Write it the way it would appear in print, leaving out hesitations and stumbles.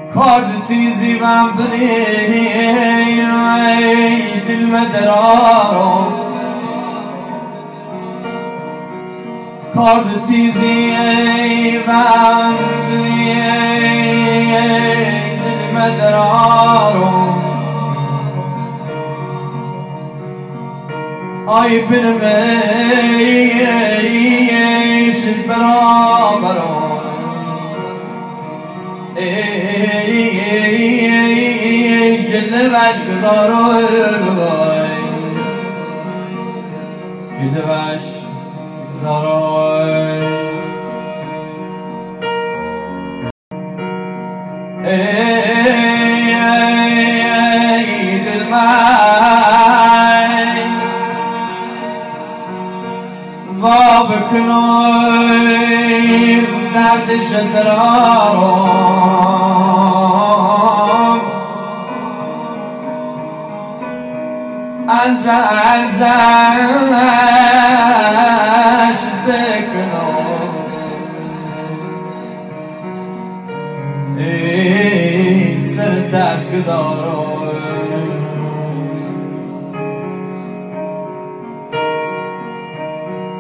كارد تيزي بام بدي دل مدرارو كارد تيزي بام بدي دل مدرارو اي بنميش البرابرو جل باش بدارو جل باش بدارو دل ماي ضاب كنوي درد شدرارو انزاش بكنو سرداش قدارو